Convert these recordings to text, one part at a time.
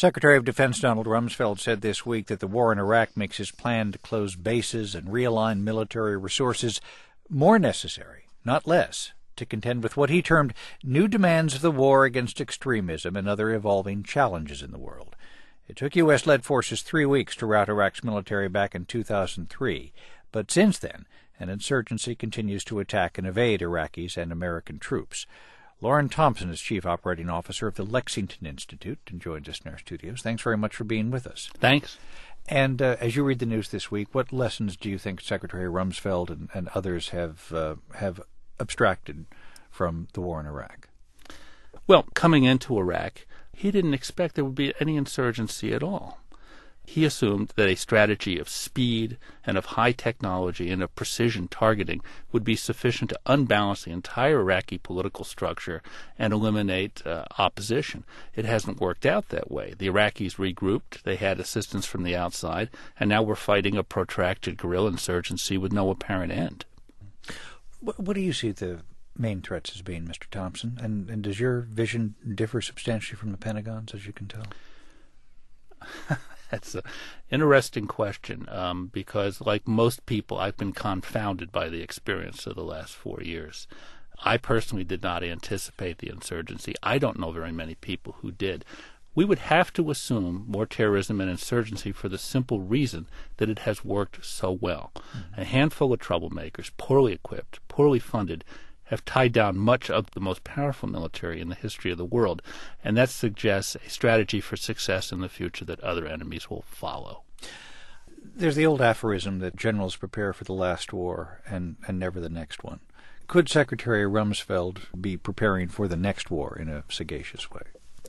Secretary of Defense Donald Rumsfeld said this week that the war in Iraq makes his plan to close bases and realign military resources more necessary, not less, to contend with what he termed new demands of the war against extremism and other evolving challenges in the world. It took U.S.-led forces 3 weeks to rout Iraq's military back in 2003, but since then, an insurgency continues to attack and evade Iraqis and American troops. Loren Thompson is Chief Operating Officer of the Lexington Institute and joins us in our studios. Thanks very much for being with us. Thanks. And as you read the news this week, what lessons do you think Secretary Rumsfeld and others have abstracted from the war in Iraq? Well, coming into Iraq, he didn't expect there would be any insurgency at all. He assumed that a strategy of speed and of high technology and of precision targeting would be sufficient to unbalance the entire Iraqi political structure and eliminate opposition. It hasn't worked out that way. The Iraqis regrouped, they had assistance from the outside, and now we're fighting a protracted guerrilla insurgency with no apparent end. What do you see the main threats as being, Mr. Thompson? And does your vision differ substantially from the Pentagon's, as you can tell? That's an interesting question because, like most people, I've been confounded by the experience of the last 4 years. I personally did not anticipate the insurgency. I don't know very many people who did. We would have to assume more terrorism and insurgency for the simple reason that it has worked so well. Mm-hmm. A handful of troublemakers, poorly equipped, poorly funded, have tied down much of the most powerful military in the history of the world, and that suggests a strategy for success in the future that other enemies will follow. There's the old aphorism that generals prepare for the last war and never the next one. Could Secretary Rumsfeld be preparing for the next war in a sagacious way?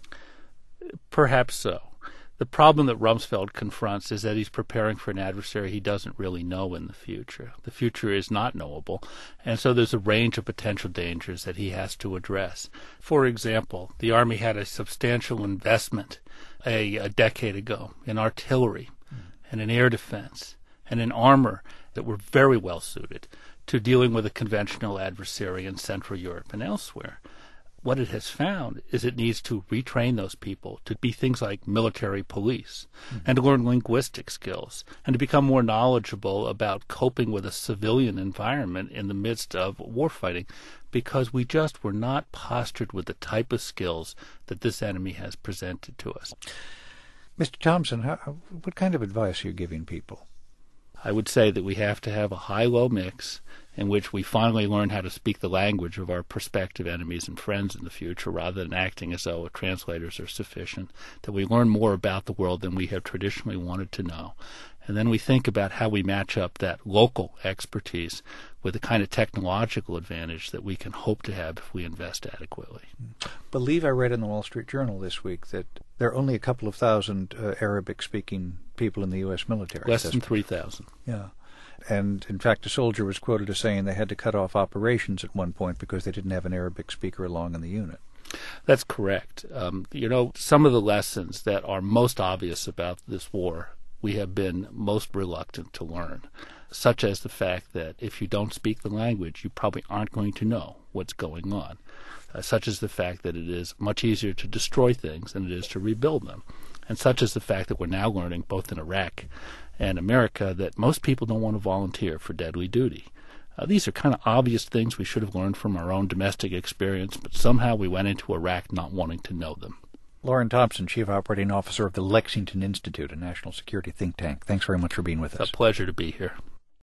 Perhaps so. The problem that Rumsfeld confronts is that he's preparing for an adversary he doesn't really know in the future. The future is not knowable, and so there's a range of potential dangers that he has to address. For example, the Army had a substantial investment a decade ago in artillery and in air defense and in armor that were very well suited to dealing with a conventional adversary in Central Europe and elsewhere. What it has found is it needs to retrain those people to be things like military police and to learn linguistic skills and to become more knowledgeable about coping with a civilian environment in the midst of warfighting, because we just were not postured with the type of skills that this enemy has presented to us. Mr. Thompson, what kind of advice are you giving people? I would say that we have to have a high-low mix in which we finally learn how to speak the language of our prospective enemies and friends in the future rather than acting as though translators are sufficient, that we learn more about the world than we have traditionally wanted to know. And then we think about how we match up that local expertise with the kind of technological advantage that we can hope to have if we invest adequately. I believe I read in the Wall Street Journal this week that there are only a couple of thousand Arabic-speaking people in the U.S. military. Less than 3,000. Yeah. And, in fact, a soldier was quoted as saying they had to cut off operations at one point because they didn't have an Arabic speaker along in the unit. That's correct. Some of the lessons that are most obvious about this war we have been most reluctant to learn, such as the fact that if you don't speak the language, you probably aren't going to know what's going on, such as the fact that it is much easier to destroy things than it is to rebuild them, and such as the fact that we're now learning, both in Iraq and America, that most people don't want to volunteer for deadly duty. These are kind of obvious things we should have learned from our own domestic experience, but somehow we went into Iraq not wanting to know them. Loren Thompson, Chief Operating Officer of the Lexington Institute, a national security think tank. Thanks very much for being with us. A pleasure to be here.